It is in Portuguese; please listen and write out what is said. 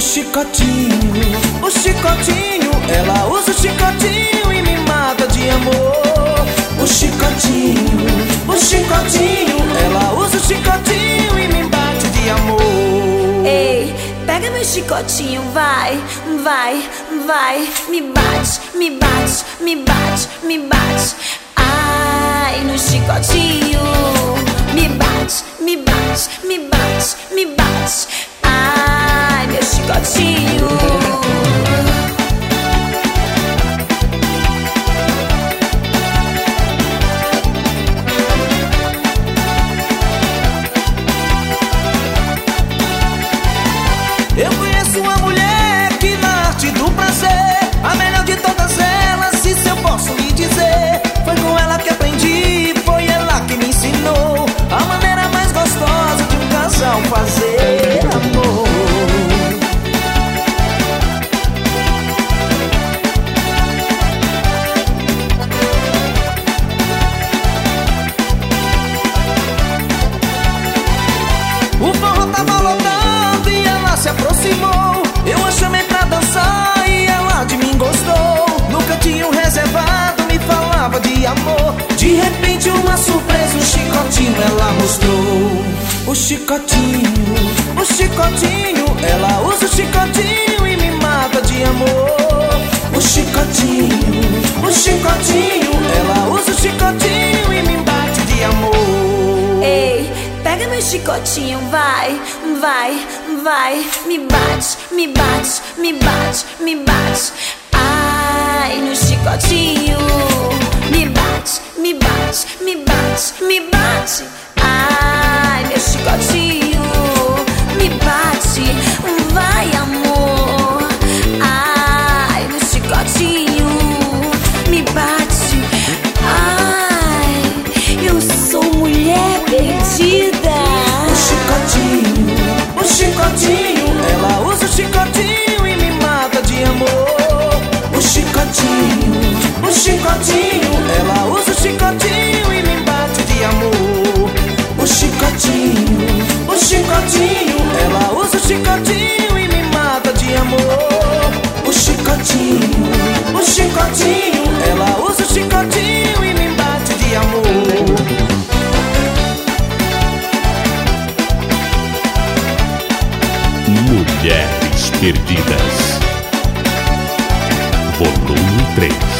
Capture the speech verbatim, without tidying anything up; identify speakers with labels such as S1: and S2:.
S1: chicotinho, o chicotinho, ela usa o chicotinho e me mata de amor. O chicotinho, o chicotinho, ela usa o chicotinho e me bate de amor.
S2: Ei, pega meu chicotinho, vai, vai, vai. Me bate, me bate, me bate, me bate. Ai, no chicotinho. Me bate, me bate, me bate, me bate. Ai, meu chicotinho.
S1: Eu conheço uma mulher que na arte do prazer, a melhor de todas elas, isso eu posso lhe dizer. Foi com ela que aprendi, foi ela que me ensinou a maneira mais gostosa de um casal fazer amor. O forró tava lotando e ela se aproximou. Eu a chamei pra dançar e ela de mim gostou. No cantinho reservado me falava de amor. De repente uma surpresa, um chicotinho ela mostrou. O chicotinho, o chicotinho, ela usa o chicotinho e me mata de amor. O chicotinho, o chicotinho, ela usa o chicotinho e me bate de amor.
S2: Ei, pega meu chicotinho, vai, vai, vai. Me bate, me bate, me bate, me bate. Ai, no chicotinho. Me bate, me bate, me bate, me bate. Ai, meu chicotinho. Me bate, vai amor. Ai, no chicotinho. Me bate. Ai, eu sou mulher perdida.
S1: O chicotinho, o chicotinho, ela usa o chicotinho e me mata de amor. O chicotinho, o chicotinho, ela usa o chicotinho e me bate de amor. O chicotinho, o chicotinho, ela usa o chicotinho e me mata de amor. O chicotinho, o chicotinho, ela usa o chicotinho e me bate de amor.
S3: Mulheres Perdidas, volume três.